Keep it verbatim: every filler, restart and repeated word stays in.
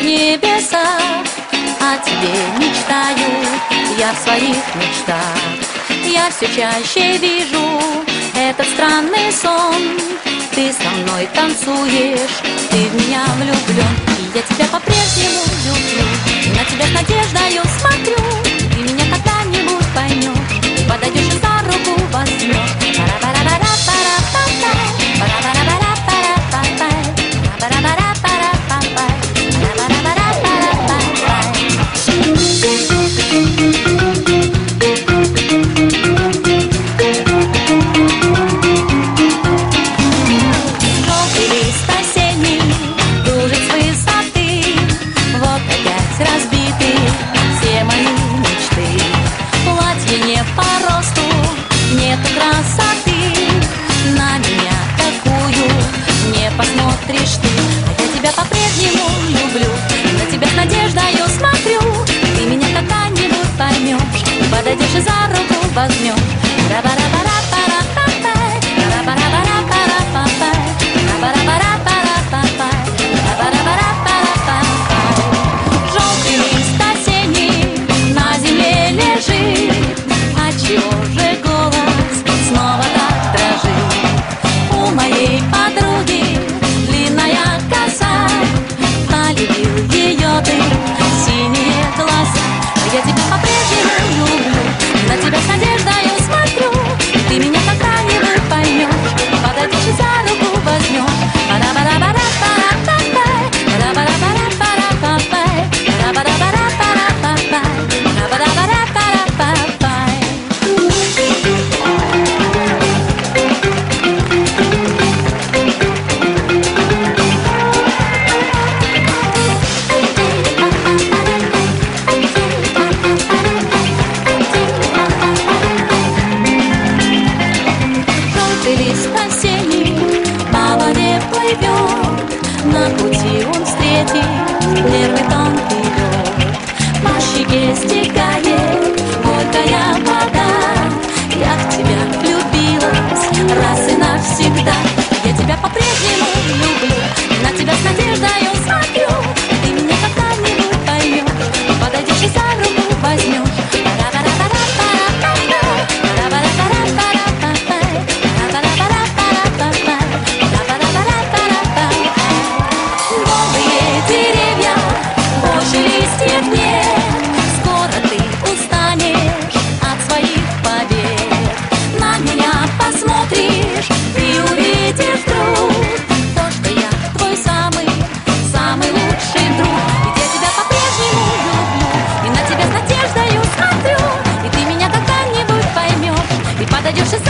небесах, о тебе мечтаю я в своих мечтах. Я все чаще вижу этот странный сон. Ты со мной танцуешь, ты в меня влюблен, и я тебя по-прежнему люблю. На тебя с надеждою смотрю, ты меня когда-нибудь поймешь, и подойдешь и за руку возьмешь. Посмотришь ты, а я тебя по-прежнему люблю. На тебя с надеждою смотрю, ты меня когда-нибудь поймешь, и подойдешь и за руку возьмешь. Желтый лист осенний на земле лежит, отчего же голос снова так дрожит? У моей подруги длинная коса, полюбил ее ты, синие глаза. А я тебя по-прежнему люблю, на тебя с надеждою смотрю, ты меня когда-нибудь поймешь, подойдешь и за руку возьмешь. На пути он встретит первый тонкий лед, по щеке стекает горькая вода. Я в тебя влюбилась раз и навсегда. Я тебя по-прежнему люблю, на тебя с надеждою смотрю, ты меня когда-нибудь поймешь, подойдешь и за руку возьмешь. Подойдешь и